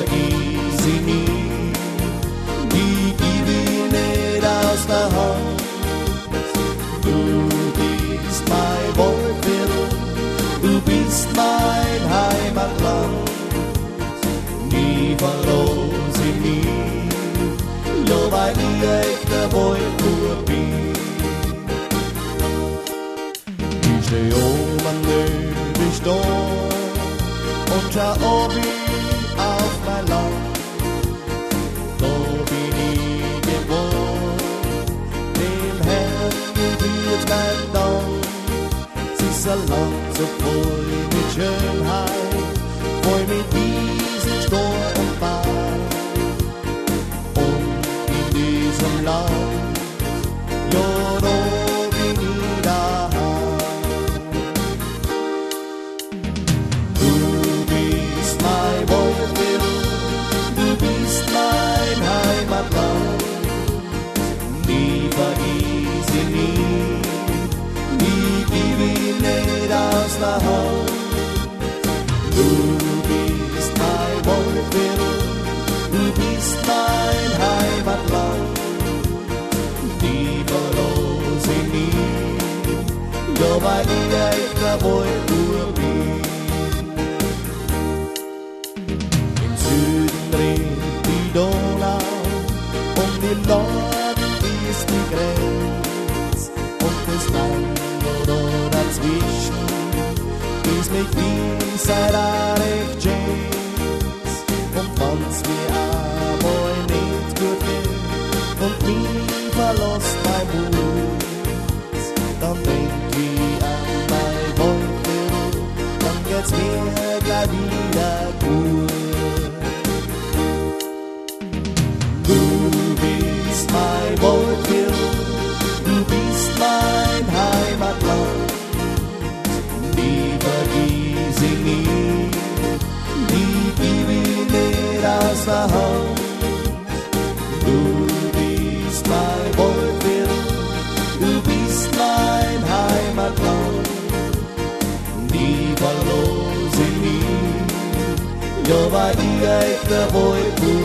vergiss sie nie, die gib ich nicht aus der Hand. Du bist mein Wohlwille, du bist mein Heimatland, nie verlos ich nie, ja, weil ich echt der Wohlfuhr bin. Ich steh oben neben Sturm und schau ob ich auf mein Land, da bin ich geboren, dem Herrn gebührt mein Dank. Es ist ein Land so voll mit Schönheit, voll mit Wiesen, Stor und Bad. Und in diesem Land, ja, da bin ich daheim. Du bist mein Wohlwille, du bist mein Heimatland, nie vergiss ich nie, nie gib ich nicht aus der Hand. Du bist mein Wohlwille, du bist mein Heimatland, nie verlos ich nie, ja, weil ich echt der Wohlfuhr bin. Im Süden rinnt die Donau, und im Norden ist die Grenz, und das Land da dazwischen ist mit Wien seit auch recht schön. Und wenn's mir einmal nicht gut geht und mich verlässt mein Mut, dann denk ich an mein Wohlfühl, dann geht's mir gleich wieder gut. Du bist mein Wohlfühl, du bist mein Heimatland, nie vergiss ich nie, nie gib ich nicht aus der Hand. Du bist mein Wohlfühl, du bist mein Heimatland, nie verlos ich nie, ja, weil ich echt der Wohlfühl